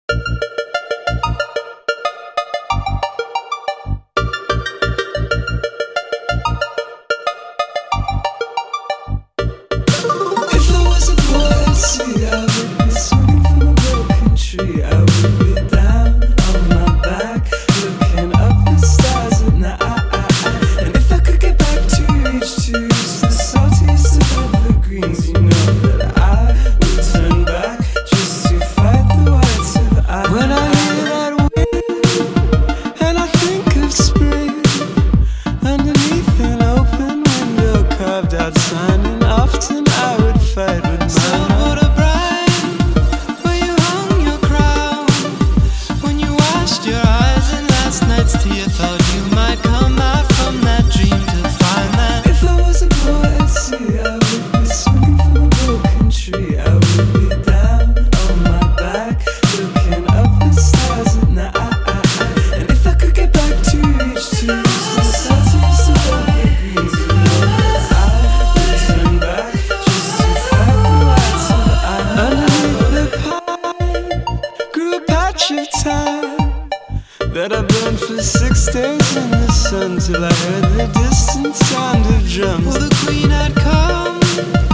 If I was a poetry, I would be swinging from a broken tree. I would be down on my back, looking up the stars at night. And if I could get back to reach the saltiest of evergreens, you know that I would turn back just to fight the whites of eye. When I hear that wind and I think of spring underneath an open window, carved out sign, and often I would fight with my Silver bride, where you hung your crown, when you washed your eyes in last night's tea, I thought you might come out from that dream to find that. If I was a poetry, I would be swinging from a broken tree. I would be down on my back, looking up the stars at night. And if I could get back to reach the saltiest of evergreens, you know that I would turn back just to fight the whites of eye. Underneath the pine grew a patch of time that I burned for 6 days in the sun, till I heard the distant sound of drums. Well, the queen had come